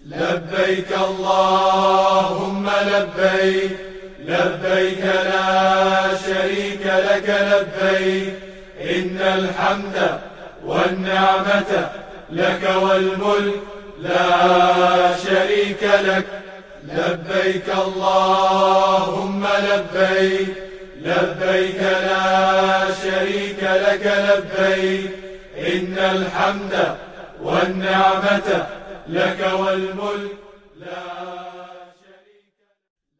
لبيك اللهم لبيك، لبيك لا شريك لك لبيك، إن الحمد والنعمة لك والملك لا شريك لك. لبيك اللهم لبيك، لبيك لا شريك لك لبيك، إن الحمد والنعمة لك والملك لا شريك لك.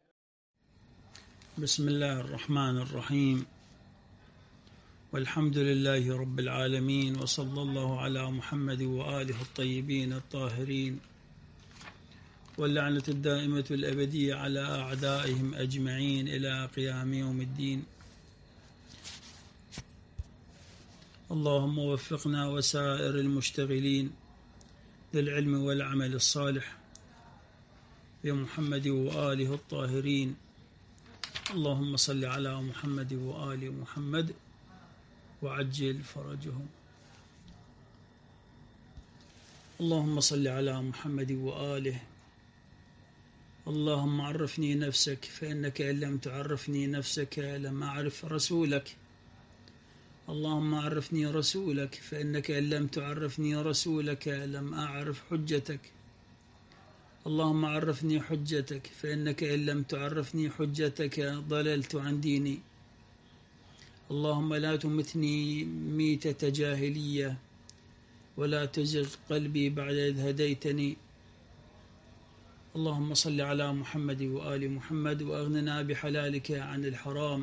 بسم الله الرحمن الرحيم، والحمد لله رب العالمين، وصلى الله على محمد وآله الطيبين الطاهرين، واللعنة الدائمة الأبدية على أعدائهم أجمعين إلى قيام يوم الدين. اللهم وفقنا وسائر المشتغلين للعلم والعمل الصالح بمحمد وآله الطاهرين. اللهم صل على محمد وآل محمد وعجل فرجهم. اللهم صل على محمد وآله. اللهم عرفني نفسك، فإنك إن لم تعرفني نفسك لم أعرف رسولك. اللهم عرفني رسولك، فإنك إن لم تعرفني رسولك لم أعرف حجتك. اللهم عرفني حجتك، فإنك إن لم تعرفني حجتك ضللت عن ديني. اللهم لا تمتني ميتة جاهلية، ولا تزغ قلبي بعد إذ هديتني. اللهم صل على محمد وآل محمد، وأغننا بحلالك عن الحرام،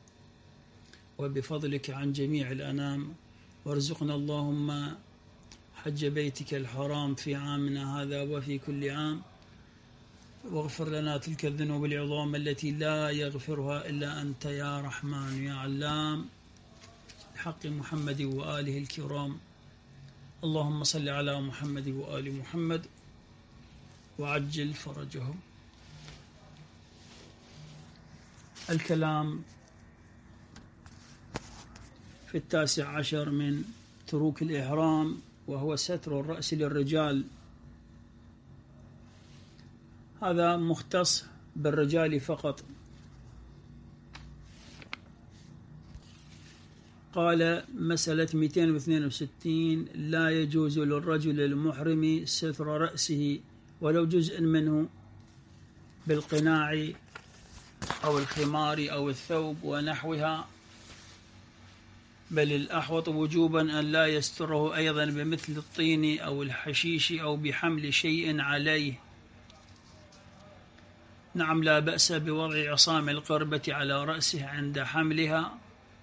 وبفضلك عن جميع الأنام، وارزقنا اللهم حج بيتك الحرام في عامنا هذا وفي كل عام، واغفر لنا تلك الذنوب العظام التي لا يغفرها إلا أنت يا رحمن يا علام، بحق محمد وآله الكرام. اللهم صل على محمد وآل محمد وعجل فرجهم. الكلام في 19 من تروك الإحرام، وهو ستر الرأس للرجال. هذا مختص بالرجال فقط. قال مسألة 262: لا يجوز للرجل المحرم ستر رأسه ولو جزء منه بالقناع أو الخمار أو الثوب ونحوها، بل الأحوط وجوبا أن لا يستره أيضا بمثل الطين أو الحشيش أو بحمل شيء عليه. نعم، لا بأس بوضع عصام القربة على رأسه عند حملها،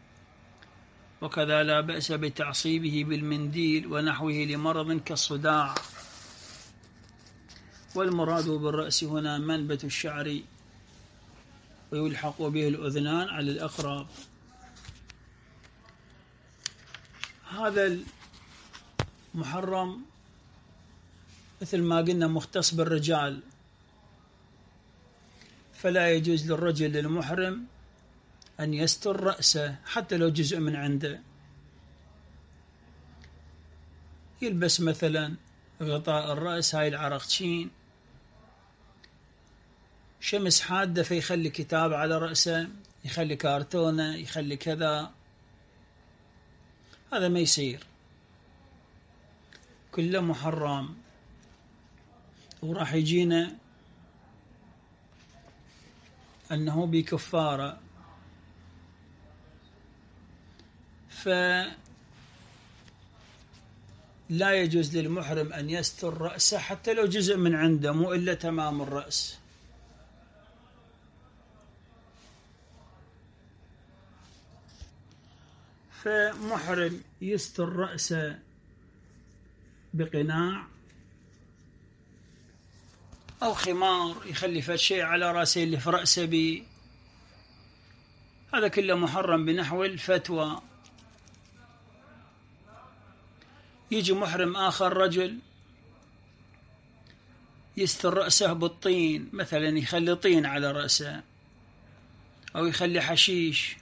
وكذا لا بأس بتعصيبه بالمنديل ونحوه لمرض كالصداع. والمراد بالرأس هنا منبت الشعر، ويلحق به الأذنان على الأقرب. هذا المحرم مثل ما قلنا مختص بالرجال، فلا يجوز للرجل المحرم أن يستر رأسه حتى لو جزء من عنده. يلبس مثلا غطاء الرأس، هاي العرقشين، شمس حادة فيخلي كتاب على رأسه، يخلي كارتونة، يخلي كذا. هذا ما يصير، كله محرم. وراح يجينا أنه بكفارة. فلا يجوز للمحرم أن يستر رأسه حتى لو جزء من عنده، مو إلا تمام الرأس. فمحرم يستر رأسه بقناع أو خمار، يخلي فد شيء على رأسه اللي في رأسه بي، هذا كله محرم بنحو الفتوى. يجي محرم آخر رجل يستر رأسه بالطين، مثلا يخلي طين على رأسه، أو يخلي حشيش،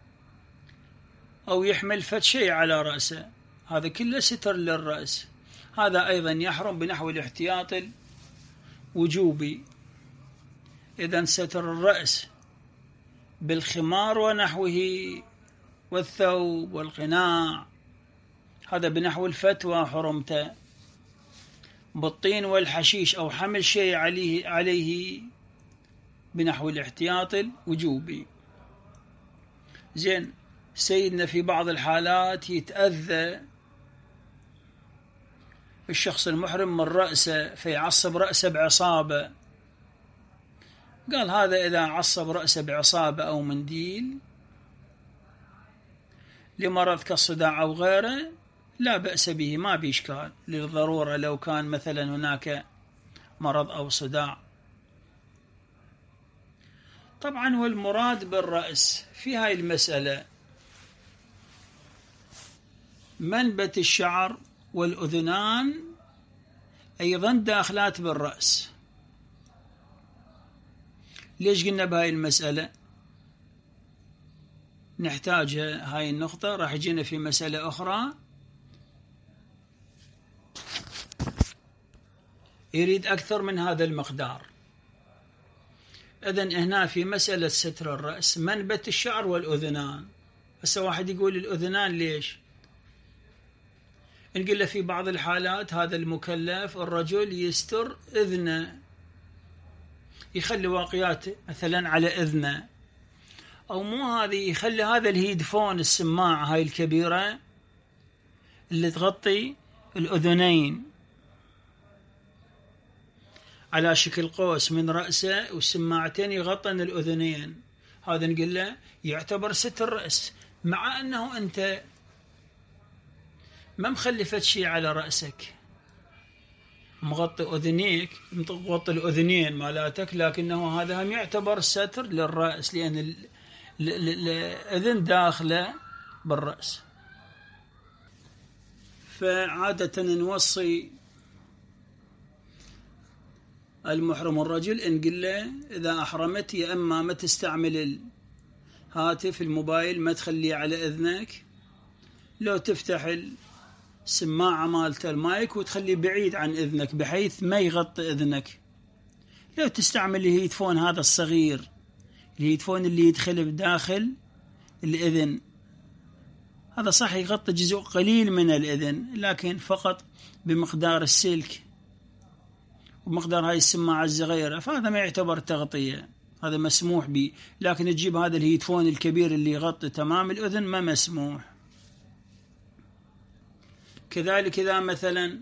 أو يحمل فد شيء على رأسه، هذا كله ستر للرأس. هذا أيضا يحرم بنحو الاحتياط الوجوبي. إذن ستر الرأس بالخمار ونحوه والثوب والقناع هذا بنحو الفتوى حرمته. بالطين والحشيش أو حمل شيء عليه بنحو الاحتياط الوجوبي. زين، سيدنا في بعض الحالات يتأذى الشخص المحرم من رأسه فيعصب رأسه بعصابة. قال هذا إذا عصب رأسه بعصابة أو منديل لمرض كالصداع أو غيره لا بأس به، ما بإشكال للضرورة لو كان مثلا هناك مرض أو صداع. طبعا والمراد بالرأس في هاي المسألة منبت الشعر والأذنان أيضا داخلات بالرأس. ليش قلنا بهاي المسألة؟ نحتاجها هاي النقطة، راح يجينا في مسألة أخرى يريد أكثر من هذا المقدار. إذن هنا في مسألة ستر الرأس منبت الشعر والأذنان. هسه واحد يقول الأذنان ليش؟ نقول له في بعض الحالات هذا المكلف الرجل يستر إذنه، يخلي واقيات مثلا على إذنه، أو مو هذه يخلي هذا الهيدفون السماعة هاي الكبيرة اللي تغطي الأذنين على شكل قوس من رأسه والسماعتين يغطن الأذنين، هذا نقول له يعتبر ستر رأس، مع أنه أنت ما مخلفت شيء على رأسك، مغطي أذنيك، مغطي الأذنين مالاتك، لكنه هذا هم يعتبر ستر للرأس لأن الأذن داخله بالرأس. فعادة نوصي المحرم الرجل نقول له إذا أحرمت يا أما ما تستعمل الهاتف الموبايل ما تخليه على إذنك، لو تفتح السماعة مالته المايك وتخليه بعيد عن إذنك بحيث ما يغطي إذنك. لو تستعمل الهيدفون هذا الصغير، الهيدفون اللي يدخل بداخل الإذن، هذا صح يغطي جزء قليل من الإذن لكن فقط بمقدار السلك ومقدار هاي السماعة الصغيرة، فهذا ما يعتبر تغطية، هذا مسموح به. لكن تجيب هذا الهيدفون الكبير اللي يغطي تمام الأذن ما مسموح. كذلك إذا مثلا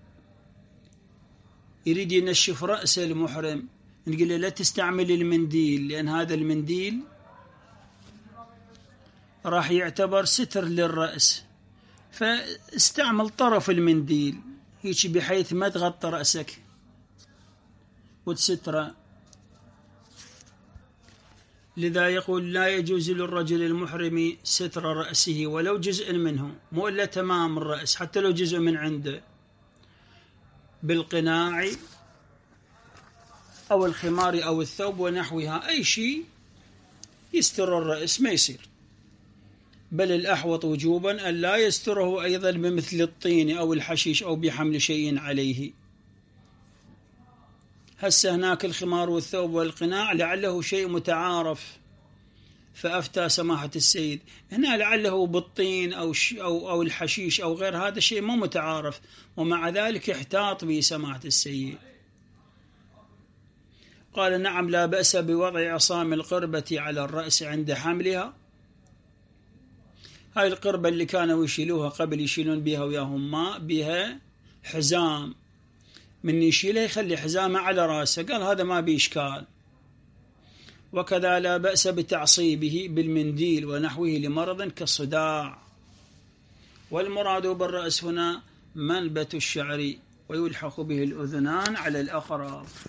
يريد ينشف رأسه المحرم نقول له لا تستعمل المنديل، لأن هذا المنديل راح يعتبر ستر للرأس، فاستعمل طرف المنديل هيك بحيث ما تغطي رأسك وتستره. لذا يقول لا يجوز للرجل المحرم ستر رأسه ولو جزء منه، مو إلا تمام الرأس، حتى لو جزء من عنده، بالقناع أو الخمار أو الثوب ونحوها، أي شيء يستر الرأس ما يصير. بل الأحوط وجوبا أن لا يستره أيضا بمثل الطين أو الحشيش أو بحمل شيء عليه. هسه هناك الخمار والثوب والقناع لعله شيء متعارف، فأفتى سماحة السيد هنا لعله بالطين أو الحشيش أو غير هذا شيء مو متعارف، ومع ذلك احتاط به سماحة السيد. قال نعم لا بأس بوضع عصام القربة على الرأس عند حملها. هاي القربة اللي كانوا يشيلوها قبل يشيلون بها وياهم ماء، بها حزام، من يشيلها يخلي حزامه على رأسه، قال هذا ما بإشكال. وكذا لا بأس بتعصيبه بالمنديل ونحوه لمرض كالصداع. والمراد بالرأس هنا منبت الشعر ويلحق به الأذنان على الأخراف.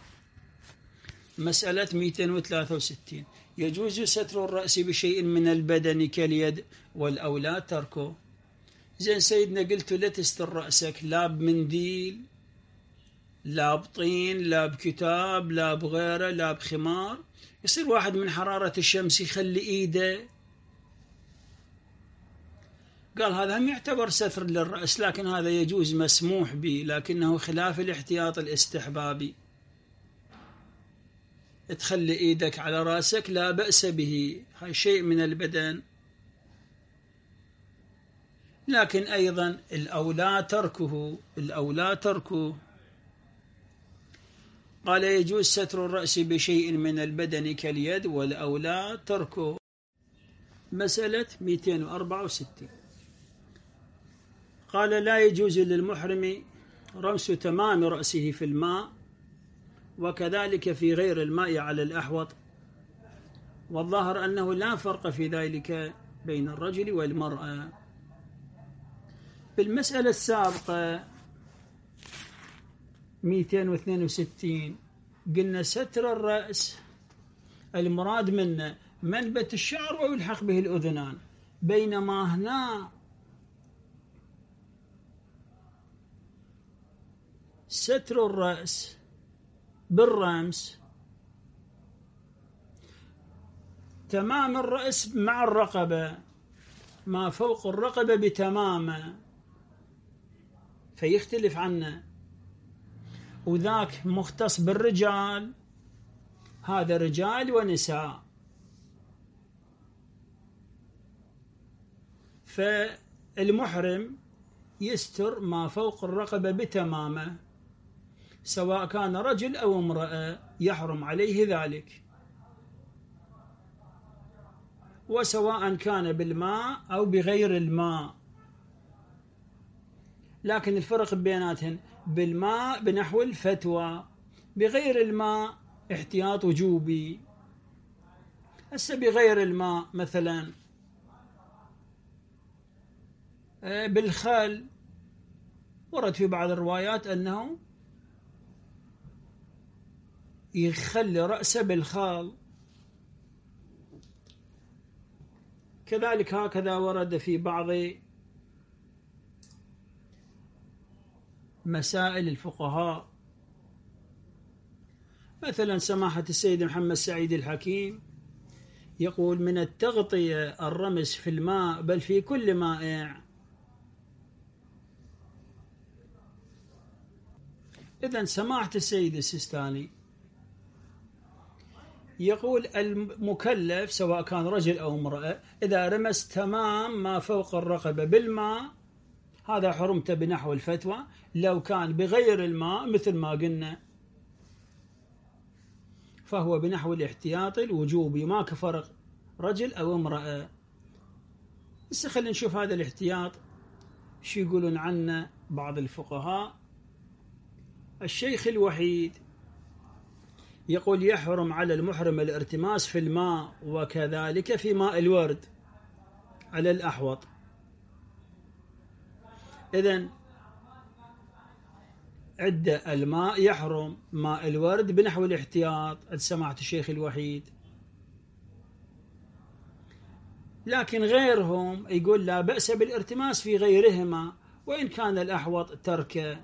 مسألة 263 يجوز ستر الرأس بشيء من البدن كاليد والأولاد تركه. زين سيدنا قلت لا تستر رأسك لا بمنديل لا بطين لا بكتاب لا بغيره لا بخمار، يصير واحد من حرارة الشمس يخلي إيده، قال هذا هم يعتبر ستر للرأس، لكن هذا يجوز مسموح به، لكنه خلاف الاحتياط الاستحبابي. تخلي إيدك على رأسك لا بأس به، هاي شيء من البدن، لكن أيضا الأولى تركه. قال يجوز ستر الرأس بشيء من البدن كاليد، والأولى تركه. مسألة 264. قال لا يجوز للمحرم رمس تمام رأسه في الماء، وكذلك في غير الماء على الأحوط، والظاهر أنه لا فرق في ذلك بين الرجل والمرأة. بالمسألة السابقة 262 قلنا ستر الرأس المراد منه منبت الشعر ويلحق به الأذنان، بينما هنا ستر الرأس بالرمس تمام الرأس مع الرقبة، ما فوق الرقبة بتمامه، فيختلف عنه، وذاك مختص بالرجال، هذا رجال ونساء. فالمحرم يستر ما فوق الرقبة بتمامه، سواء كان رجل أو امرأة يحرم عليه ذلك، وسواء كان بالماء أو بغير الماء. لكن الفرق بيناتهم بالماء بنحو الفتوى، بغير الماء احتياط وجوبي. هسه بغير الماء مثلا بالخل، ورد في بعض الروايات أنه يخلي رأسه بالخال، كذلك هكذا ورد في بعض مسائل الفقهاء. مثلا سماحة السيد محمد سعيد الحكيم يقول من التغطية الرمس في الماء بل في كل مائع. إذن سماحة السيد السيستاني يقول المكلف سواء كان رجل أو امرأة إذا رمس تمام ما فوق الرقبة بالماء هذا حرمته بنحو الفتوى، لو كان بغير الماء مثل ما قلنا فهو بنحو الاحتياط الوجوبي، ما كفرق رجل أو امرأة. بس خلينا نشوف هذا الاحتياط شو يقولون عنه بعض الفقهاء. الشيخ الوحيد يقول يحرم على المحرم الارتماس في الماء، وكذلك في ماء الورد على الأحوط. إذن عدة الماء يحرم، ماء الورد بنحو الاحتياط عند سماحة الشيخ الوحيد، لكن غيرهم يقول لا بأس بالارتماس في غيرهما وإن كان الأحوط تركه.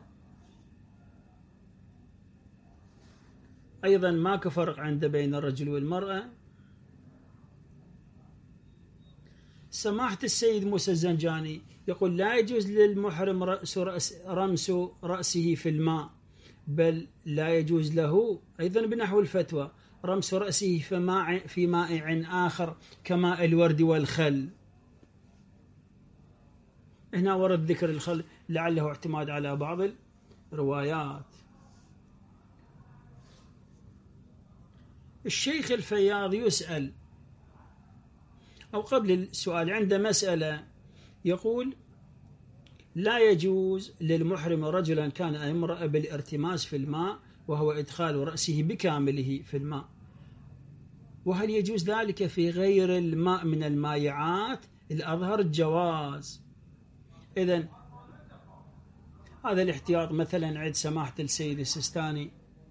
أيضا ما كفرق عنده بين الرجل والمرأة. سماحة السيد موسى الزنجاني يقول لا يجوز للمحرم رمس رأسه في الماء، بل لا يجوز له أيضا بنحو الفتوى رمس رأسه في مائع آخر كماء الورد والخل. هنا ورد ذكر الخل لعله اعتماد على بعض الروايات. الشيخ الفياض يسأل، أو قبل السؤال عنده مسألة، يقول لا يجوز للمحرم رجلا كان أو امرأة بالارتماس في الماء وهو إدخال رأسه بكامله في الماء، وهل يجوز ذلك في غير الماء من المائعات؟ الأظهر الجواز. إذن هذا الاحتياط مثلا عند سماحة السيد السيستاني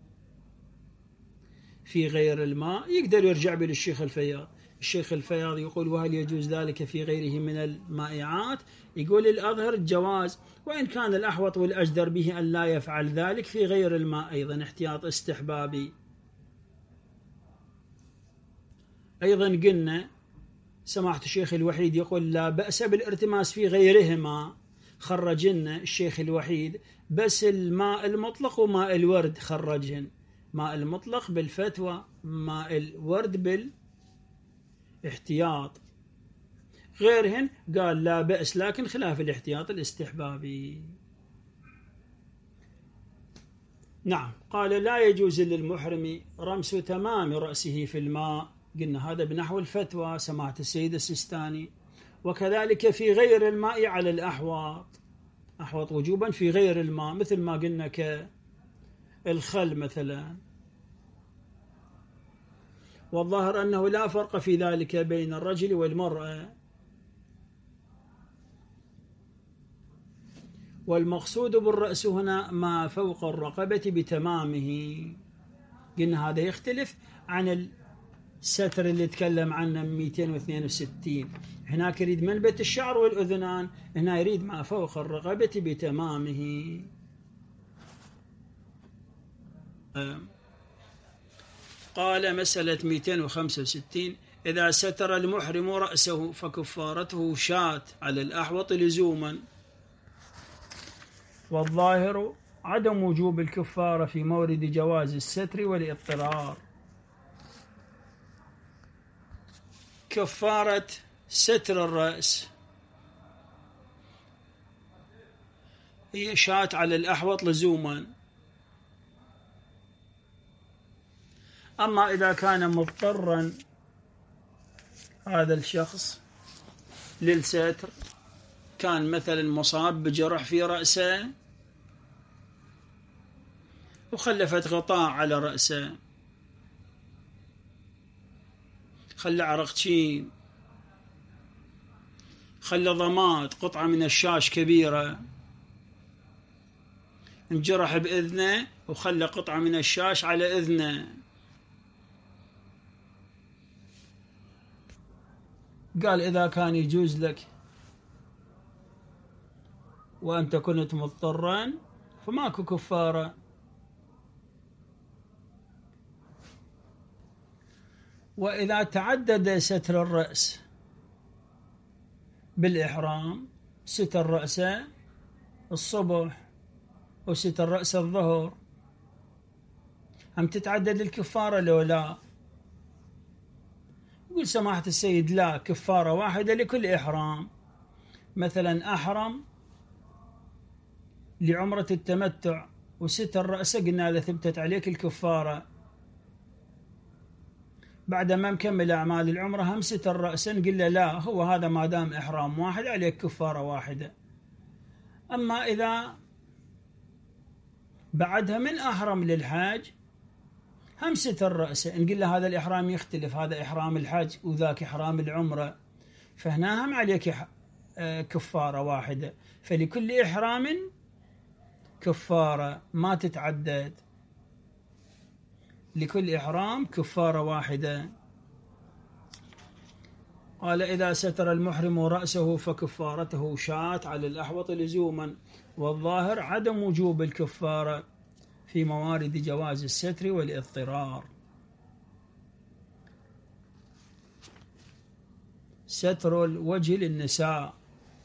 في غير الماء يقدر يرجع به للشيخ الفياض. الشيخ الفياض يقول وهل يجوز ذلك في غيره من المائعات؟ يقول الأظهر الجواز، وإن كان الأحوط والأجدر به أن لا يفعل ذلك في غير الماء، أيضا احتياط استحبابي. أيضا قلنا سماحة الشيخ الوحيد يقول لا بأس بالارتماس في غيرهما، خرجن الشيخ الوحيد بس الماء المطلق وماء الورد خرجهن، ماء المطلق بالفتوى، ماء الورد بالاحتياط، غيرهن قال لا بأس لكن خلاف الاحتياط الاستحبابي. نعم. قال لا يجوز للمحرم رمس تمام رأسه في الماء، قلنا هذا بنحو الفتوى سماحة السيد السيستاني. وكذلك في غير الماء على الأحواض، أحوط وجوبا في غير الماء، مثل ما قلنا كالخل مثلا. والظاهر أنه لا فرق في ذلك بين الرجل والمرأة. والمقصود بالرأس هنا ما فوق الرقبة بتمامه، قلنا هذا يختلف عن الستر اللي تكلم عنه 262. هناك يريد منبت الشعر والأذنان، هنا يريد ما فوق الرقبة بتمامه. قال مسألة 265: إذا ستر المحرم رأسه فكفارته شاة على الأحوط لزوما. والظاهر عدم وجوب الكفارة في مورد جواز الستر والاضطرار. كفارة ستر الرأس هي شاة على الأحوط لزوما. أما إذا كان مضطرا هذا الشخص للستر، كان مثلا مصاب بجرح في رأسه وخلفت غطاء على رأسه، خلى عرقتين، خلى ضمات، قطعة من الشاش كبيرة، انجرح بإذنه وخلى قطعة من الشاش على إذنه. قال إذا كان يجوز لك وأنت كنت مضطرا فماكو كفارة. وإذا تعدد ستر الرأس بالإحرام، ستر رأسه الصبح وستر رأس الظهر، هم تتعدد الكفارة لو لا؟ يقول سماحة السيد لا، كفارة واحدة لكل إحرام. مثلا أحرم لعمرة التمتع وستر رأسه، قلنا إذا ثبتت عليك الكفارة بعد ما مكمل أعمال العمرة هم ستر رأسا، قلنا لا، هو هذا ما دام إحرام واحد عليك كفارة واحدة. أما إذا بعدها من أحرم للحاج هم ستر رأسه، نقول له هذا الإحرام يختلف، هذا إحرام الحج وذاك إحرام العمرة، فهنا هم عليك كفارة واحدة. فلكل إحرام كفارة ما تتعدد، لكل إحرام كفارة واحدة. قال إذا ستر المحرم رأسه فكفارته شاة على الأحوط لزوما. والظاهر عدم وجوب الكفارة في موارد جواز الستر والاضطرار. ستر الوجه للنساء،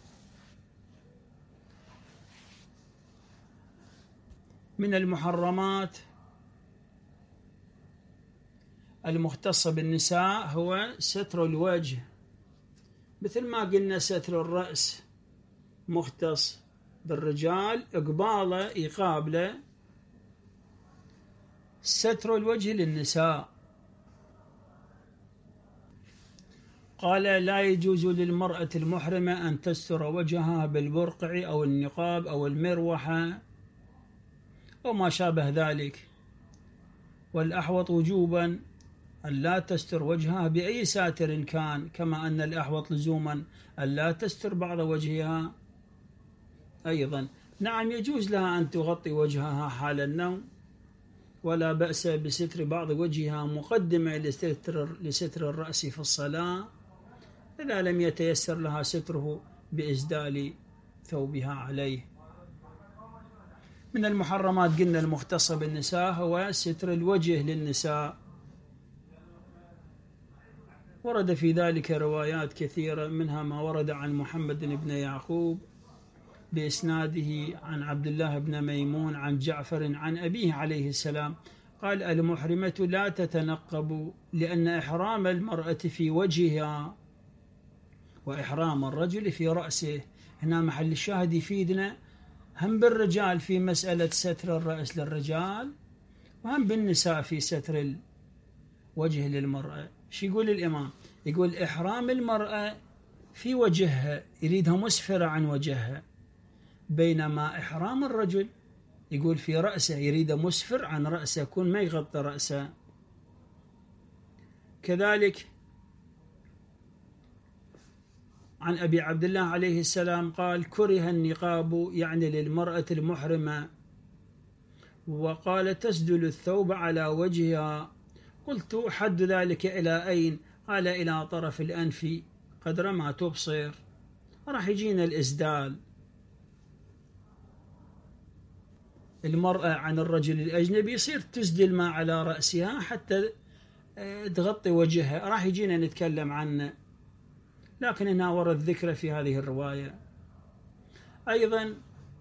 من المحرمات المختصة بالنساء هو ستر الوجه، مثل ما قلنا ستر الرأس مختص بالرجال، إقباله يقابله، ستر الوجه للنساء. قال لا يجوز للمرأة المحرمة أن تستر وجهها بالبرقع أو النقاب أو المروحة أو ما شابه ذلك. والأحوط وجوبا أن لا تستر وجهها بأي ساتر كان، كما أن الأحوط لزوما أن لا تستر بعض وجهها أيضا. نعم يجوز لها أن تغطي وجهها حال النوم، ولا بأس بستر بعض وجهها مقدمة لستر الرأس في الصلاة إذا لم يتيسر لها ستره بإسدال ثوبها عليه. من المحرمات قلنا المختصة بالنساء هو ستر الوجه للنساء. ورد في ذلك روايات كثيرة، منها ما ورد عن محمد بن يعقوب بإسناده عن عبد الله بن ميمون عن جعفر عن أبيه عليه السلام قال: المحرمة لا تتنقب، لأن إحرام المرأة في وجهها وإحرام الرجل في رأسه. هنا محل الشاهد يفيدنا هم بالرجال في مسألة ستر الرأس للرجال، وهم بالنساء في ستر الوجه للمرأة. شو يقول الإمام؟ يقول إحرام المرأة في وجهها يريدها مسفرة عن وجهها، بينما إحرام الرجل يقول في رأسه يريد مسفر عن رأسه، يكون ما يغطي رأسه. كذلك عن أبي عبد الله عليه السلام قال: كره النقاب، يعني للمرأة المحرمة، وقال: تسدل الثوب على وجهها. قلت: حد ذلك إلى أين؟ قال: إلى طرف الأنف قدر ما تبصر. راح يجينا الإسدال، المرأة عن الرجل الأجنبي يصير تسدل ما على رأسها حتى تغطي وجهها، راح يجينا نتكلم عنه، لكن هنا ورد ذكره في هذه الرواية. أيضا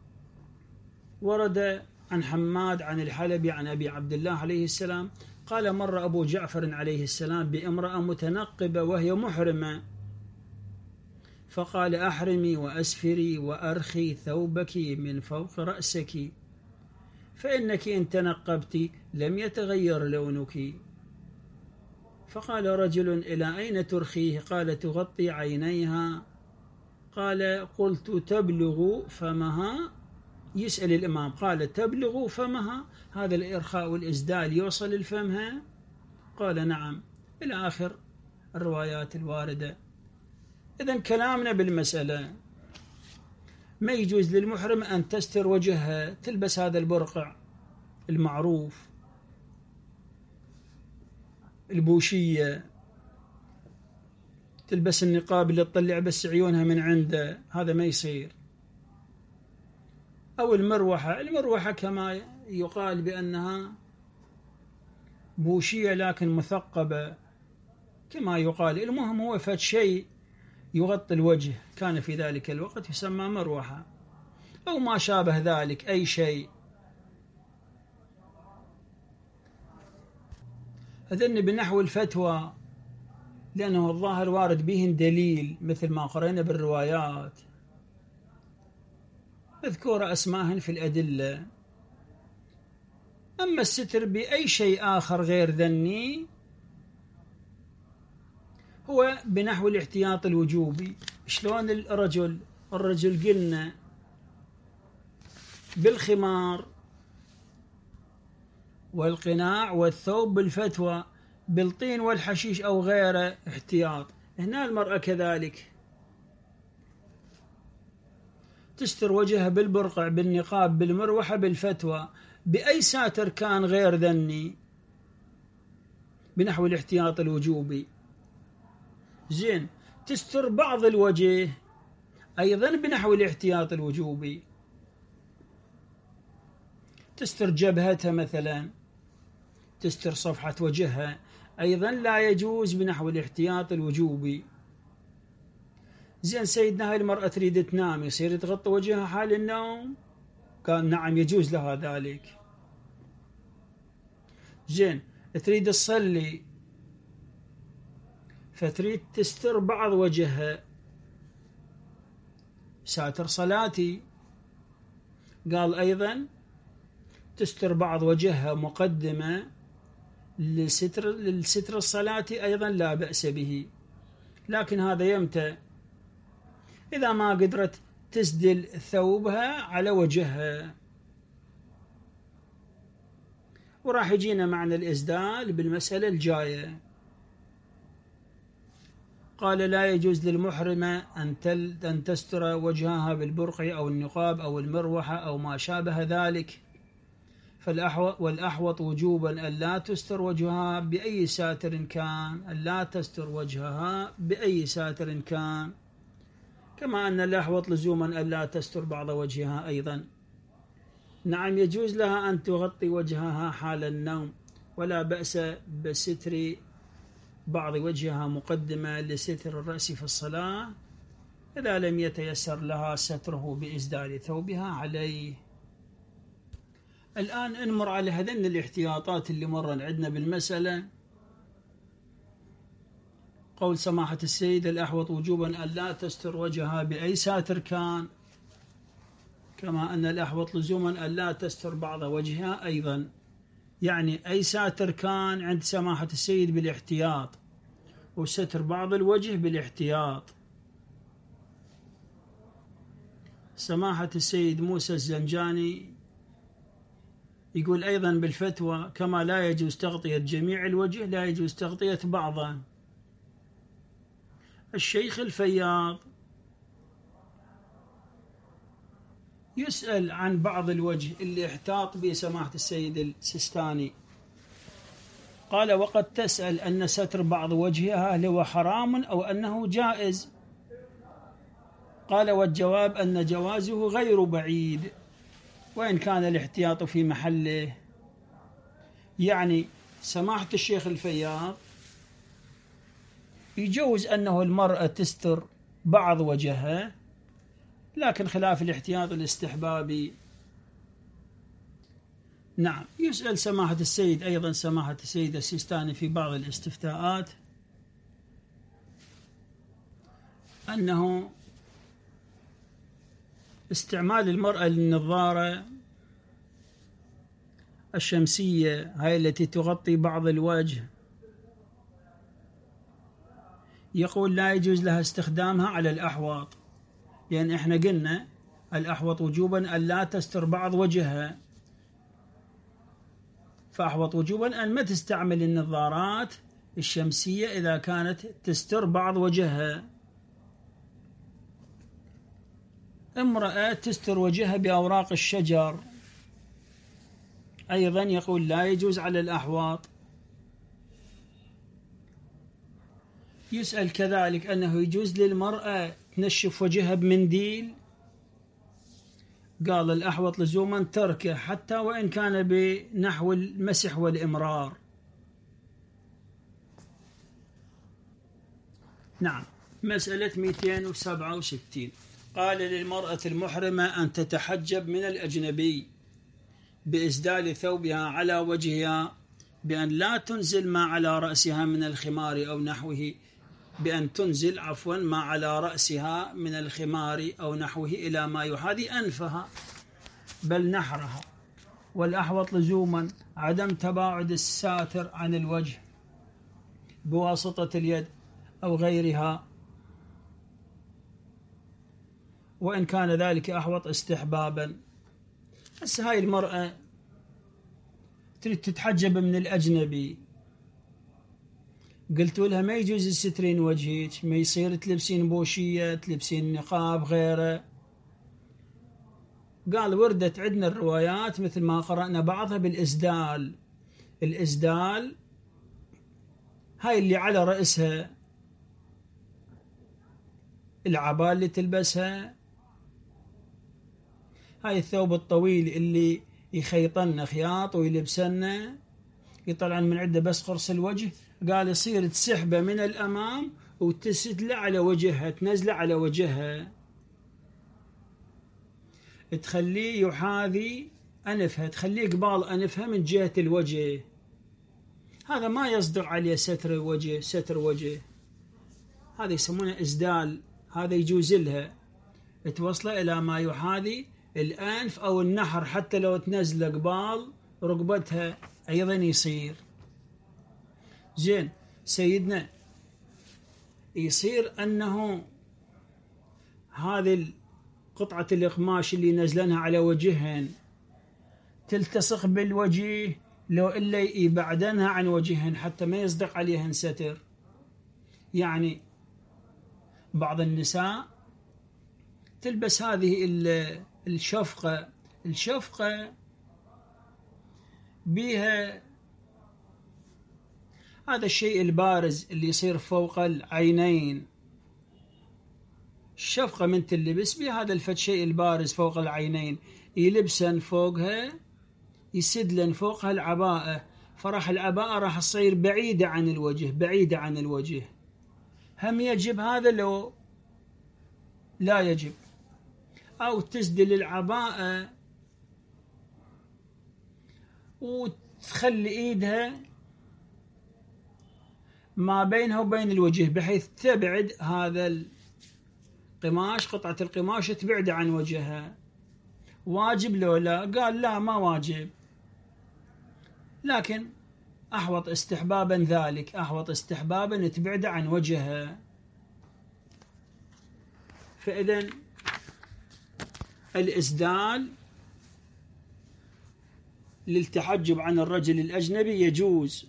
ورد عن حماد عن الحلبي عن أبي عبد الله عليه السلام قال: مر أبو جعفر عليه السلام بامرأة متنقبة وهي محرمة، فقال: أحرمي وأسفري وأرخي ثوبك من فوق رأسك، فإنك إن تنقبت لم يتغير لونك. فقال رجل: إلى أين ترخيه؟ قال: تغطي عينيها. قال: قلت: تبلغ فمها؟ يسأل الإمام، قال: تبلغ فمها؟ هذا الإرخاء والإسدال يوصل لفمها؟ قال: نعم، إلى آخر الروايات الواردة. إذن كلامنا بالمسألة، ما يجوز للمحرم أن تستر وجهها، تلبس هذا البرقع المعروف، البوشية، تلبس النقاب اللي تطلع بس عيونها من عنده، هذا ما يصير. أو المروحة كما يقال بأنها بوشية لكن مثقبة كما يقال، المهم هو فد شيء يغطي الوجه، كان في ذلك الوقت يسمى مروحة أو ما شابه ذلك، أي شيء. أذن بنحو الفتوى، لأنه الظاهر وارد بهن دليل مثل ما قرأنا بالروايات، مذكورة أسماهن في الأدلة. أما الستر بأي شيء آخر غير ذني هو بنحو الاحتياط الوجوبي. شلون الرجل قلنا بالخمار والقناع والثوب بالفتوى، بالطين والحشيش أو غيره احتياط. هنا المرأة كذلك تستر وجهها بالبرقع، بالنقاب، بالمروحة، بالفتوى، بأي ساتر كان غير ذني بنحو الاحتياط الوجوبي. زين، تستر بعض الوجه أيضا بنحو الاحتياط الوجوبي، تستر جبهتها مثلا، تستر صفحة وجهها، أيضا لا يجوز بنحو الاحتياط الوجوبي. زين، سيدنا هاي المرأة تريد تنام، يصير تغطي وجهها حال النوم؟ كان نعم يجوز لها ذلك. زين، تريد تصلي فتريد تستر بعض وجهها، ساتر صلاتي، قال أيضا تستر بعض وجهها مقدمة للستر الصلاتي، أيضا لا بأس به، لكن هذا يمتى إذا ما قدرت تسدل ثوبها على وجهها. وراح يجينا معنى الإسدال بالمسألة الجاية. قال: لا يجوز للمحرمة أن تستر وجهها بالبرقع أو النقاب أو المروحة أو ما شابه ذلك، والأحوط وجوبا أن لا تستر وجهها بأي ساتر كان، أن لا تستر وجهها بأي ساتر كان، كما أن الأحوط لزوما أن لا تستر بعض وجهها أيضا. نعم، يجوز لها أن تغطي وجهها حال النوم، ولا بأس بستر بعض وجهها مقدمة لستر الرأس في الصلاة إذا لم يتيسر لها ستره بإسدال ثوبها عليه. الآن نمر على هذين الاحتياطات اللي مرن عندنا بالمسألة. قول سماحة السيد الأحوط وجوبا أن لا تستر وجهها بأي ساتر كان، كما أن الأحوط لزوما أن لا تستر بعض وجهها أيضا. يعني أي ساتر كان عند سماحة السيد بالاحتياط، وستر بعض الوجه بالاحتياط. سماحة السيد موسى الزنجاني يقول أيضا بالفتوى كما لا يجوز تغطية جميع الوجه لا يجوز تغطية بعضه. الشيخ الفياض يسأل عن بعض الوجه اللي احتاط به سماحة السيد السيستاني، قال وقد تسأل أن ستر بعض وجهها هل هو حرام أو أنه جائز؟ قال والجواب أن جوازه غير بعيد وإن كان الاحتياط في محله. يعني سماحة الشيخ الفياض يجوز أنه المرأة تستر بعض وجهها، لكن خلاف الاحتياط الاستحبابي. نعم. يسأل سماحة السيد أيضا سماحة السيد السيستاني في بعض الاستفتاءات أنه استعمال المرأة للنظارة الشمسية هاي التي تغطي بعض الوجه، يقول لا يجوز لها استخدامها على الأحوط، لأن إحنا قلنا الأحوط وجوبا أن لا تستر بعض وجهها، فأحوط وجوبا أن ما تستعمل النظارات الشمسية إذا كانت تستر بعض وجهها. امرأة تستر وجهها بأوراق الشجر أيضا يقول لا يجوز على الأحواط. يسأل كذلك أنه يجوز للمرأة تنشف وجهها بمنديل، قال الأحوط لزوما تركه حتى وإن كان بنحو المسح والإمرار. نعم. مسألة 267 قال للمرأة المحرمة أن تتحجب من الأجنبي بإسدال ثوبها على وجهها بأن لا تنزل ما على رأسها من الخمار أو نحوه، بأن تنزل ما على رأسها من الخمار أو نحوه إلى ما يحاذي أنفها بل نحرها. والأحوط لزوما عدم تباعد الساتر عن الوجه بواسطة اليد أو غيرها، وإن كان ذلك أحوط استحبابا. بس هاي المرأة تريد تتحجب من الأجنبي، قلت لها ما يجوز السترين وجهك، ما يصير تلبسين بوشية تلبسين نقاب غيره. قال وردت عندنا الروايات مثل ما قرأنا بعضها بالإسدال. الإسدال هاي اللي على رأسها العبال اللي تلبسها، هاي الثوب الطويل اللي يخيطن خياط ويلبسنه يطلعن من عنده بس قرص الوجه. قال يصير تسحبه من الأمام وتسدله على وجهها، تنزله على وجهها، تخليه يحاذي أنفها، تخليه قبال أنفها من جهة الوجه. هذا ما يصدق عليه ستر وجه، ستر وجه، هذا يسمونه إسدال. هذا يجوز لها توصله إلى ما يحاذي الأنف أو النحر، حتى لو تنزل قبال ركبتها أيضا يصير. زين سيدنا، يصير أنه هذه قطعة القماش اللي نزلنها على وجههن تلتصق بالوجه لو إلا يبعدنها عن وجههن حتى ما يصدق عليهن ستر. يعني بعض النساء تلبس هذه الشفقة بها هذا الشيء البارز اللي يصير فوق العينين، الشفقة من تلبس بها هذا الفت شيء البارز فوق العينين، يلبسن فوقها يسدلن فوقها العباءة، فراح العباءة راح تصير بعيدة عن الوجه، بعيدة عن الوجه. هم يجب هذا لو لا يجب؟ أو تسدل العباءة وتخلي إيدها ما بينها وبين الوجه بحيث تبعد هذا القماش، قطعة القماش تبعد عن وجهها. واجب لو لا؟ قال لا ما واجب، لكن أحوط استحبابا ذلك، أحوط استحبابا تبعد عن وجهها. فإذن الإسدال للتحجب عن الرجل الأجنبي يجوز.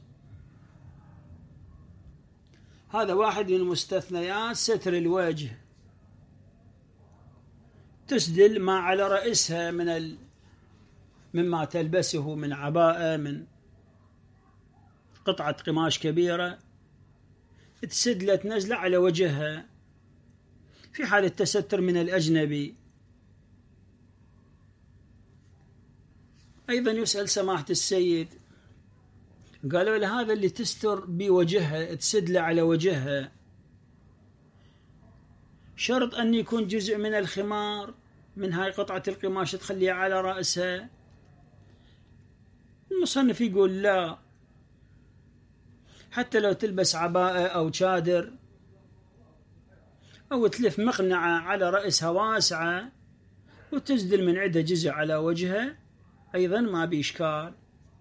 هذا واحد من مستثنيات ستر الوجه. تسدل ما على رأسها مما تلبسه من عباءة، من قطعة قماش كبيرة، تسدلة تنزل على وجهها في حال التستر من الأجنبي. أيضا يسأل سماحة السيد، قالوا له هذا اللي تستر بوجهها، تسدله على وجهها، شرط أن يكون جزء من الخمار، من هاي قطعة القماش تخليها على رأسها؟ المصنف يقول لا، حتى لو تلبس عباءة أو شادر أو تلف مقنعة على رأسها واسعة وتسدل من عدة جزء على وجهها أيضا ما بإشكال.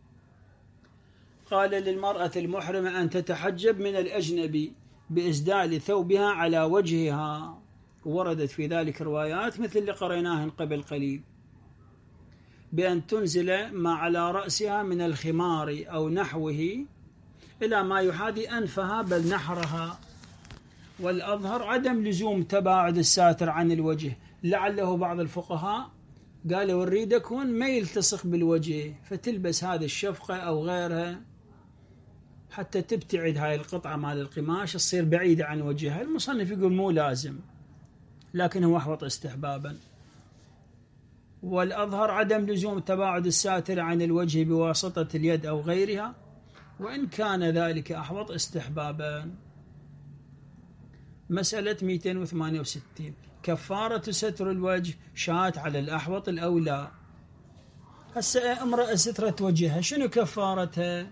قال للمرأة المحرمة أن تتحجب من الأجنبي بإسدال ثوبها على وجهها، وردت في ذلك روايات مثل اللي قريناهن قبل قليل، بأن تنزل ما على رأسها من الخمار أو نحوه إلى ما يحاذي أنفها بل نحرها. والأظهر عدم لزوم تباعد الساتر عن الوجه، لعله بعض الفقهاء قالوا الريد يكون ما يلتصق بالوجه فتلبس هذه الشفقة أو غيرها حتى تبتعد هاي القطعة مال القماش تصير بعيدة عن وجهها. المصنف يقول مو لازم، لكن هو أحوط استحبابا. والأظهر عدم لزوم تباعد الساتر عن الوجه بواسطة اليد أو غيرها، وإن كان ذلك أحوط استحبابا. مسألة 268 كفارة ستر الوجه شاة على الأحوط الأولى. هسه امرأة سترت وجهها شنو كفارتها؟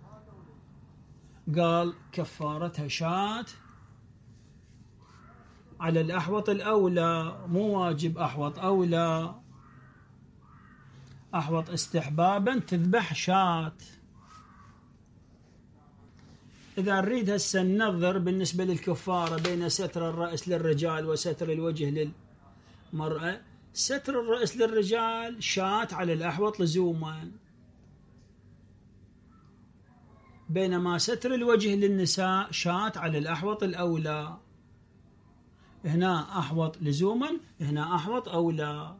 قال كفارتها شاة على الأحوط الأولى، مو واجب أحوط أولى. أحوط استحبابا تذبح شاة. إذا نريد هسه ننظر بالنسبة للكفارة بين ستر الرأس للرجال وستر الوجه للمرأة. ستر الرأس للرجال شاة على الأحوط لزوما، بينما ستر الوجه للنساء شاة على الأحوط الأولى. هنا أحوط لزوما، هنا أحوط أولى.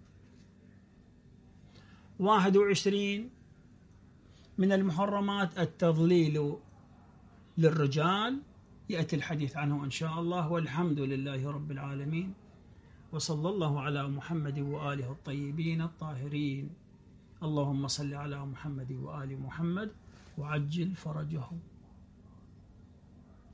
21 من المحرمات التضليل للرجال، يأتي الحديث عنه إن شاء الله. والحمد لله رب العالمين، وصلى الله على محمد وآله الطيبين الطاهرين. اللهم صل على محمد وآل محمد وعجل فرجهم.